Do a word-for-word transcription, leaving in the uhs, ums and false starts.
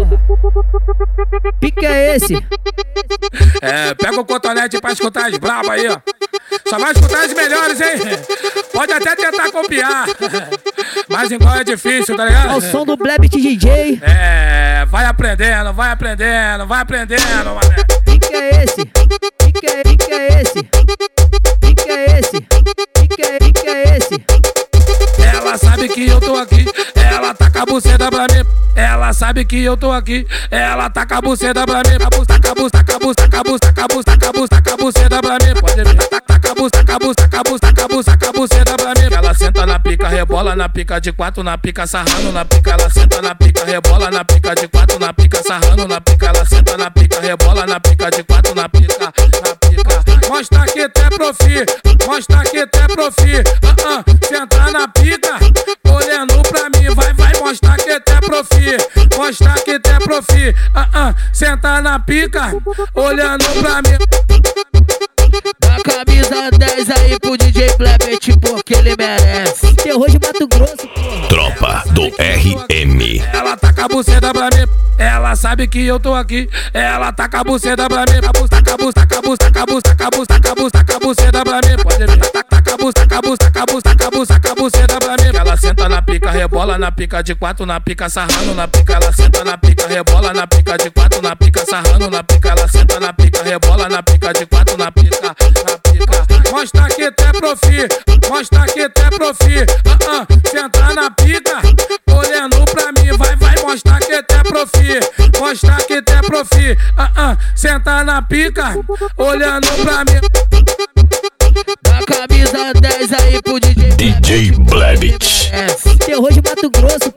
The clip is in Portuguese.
porra. Pique é esse? É, pega o cotonete pra escutar as brabas aí, ó. Só vai escutar as melhores, hein? Pode até tentar copiar, mas igual é difícil, tá ligado? Ao som do Blebit D J. É, vai aprendendo, vai aprendendo, vai aprendendo, mané. Pique é esse? Pique é, pique é esse? Pique é esse? Pique é, pique é esse? Ela sabe que eu tô aqui, ela taca a buceta pra mim. Ela sabe que eu tô aqui, ela taca a buceta pra mim. Taca a buceta, taca a buceta, taca a buceta, taca a buceta, taca a buceta, taca a buceta pra mim. Pode ver, taca a buceta, taca a buceta, taca a buceta, taca a buceta, taca a buceta pra mim. Ela senta na pica, rebola na pica de quatro, na pica sarrando na pica. Ela senta na pica, rebola na pica de quatro, na pica sarrando na pica. Ela senta na pica, rebola na pica de quatro, na pica, na pica. Mostra que tu é profi, mostra que tu é profi. Ah, ah, senta na pica, olhando pra mim, vai, vai, mostra que tu é profi, mostra que tu é profi. Ah, ah, senta na pica, olhando pra mim. Dá camisa dez aí pro D J Blebit porque ele merece. Terror de Mato Grosso, porra. Tropa do R M. Ela taca a buceta pra mim, ela sabe que eu tô aqui. Ela taca a buceta pra mim, taca a buceta, taca a buceta, taca a buceta, taca a buceta, taca a buceta, taca a buceta pra mim. Pode ver, taca a buceta, taca a buceta, taca a buceta, taca a buceta, taca a buceta pra mim. Ela senta na pica, rebola na pica de quatro, na pica sarrando na pica. Ela senta na pica, rebola na pica de quatro, na pica sarrando na pica. Ela senta na pica, rebola na pica de quatro, na pica, na pica. Mostra que tu é profi, mostra que tu é profi. Ah, ah, senta na pica, olhando pra mim, vai, vai, mostra que tu é profi, mostra que tu é profi. Ah, ah, senta na pica, olhando pra mim. Dá camisa dez aí pro D J D J Blebit. Terror de Mato Grosso.